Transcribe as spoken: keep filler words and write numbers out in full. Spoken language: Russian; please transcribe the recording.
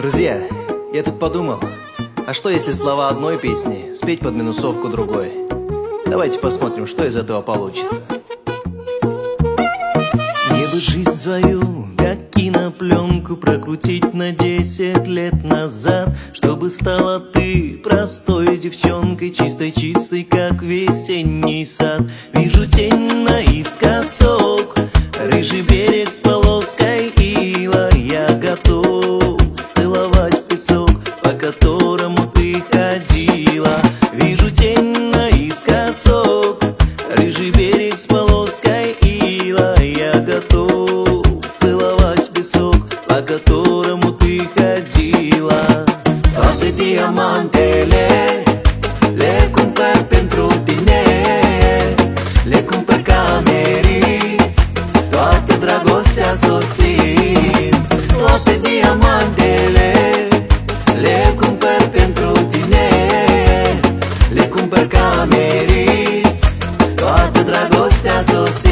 Друзья, я тут подумал, а что если слова одной песни спеть под минусовку другой? Давайте посмотрим, что из этого получится. Мне бы жизнь свою, как кинопленку, прокрутить на десять лет назад, чтобы стала ты простой девчонкой, чистой-чистой, как весенний сад. Вижу тень наискосок, рыжий берег с полоской ила. Я готов целовать песок, по которому ты ходила. Вижу тень наискосок, рыжий берег с полоской ила. Я готов целовать песок, по которому ты ходила. Toate diamantele le cumpăr pentru tine, le cumpăr ca meriți, toată dragostea s-o simți. Toate diamantele le cumpăr pentru tine, le cumpăr ca meriți, toată dragostea s-o simți.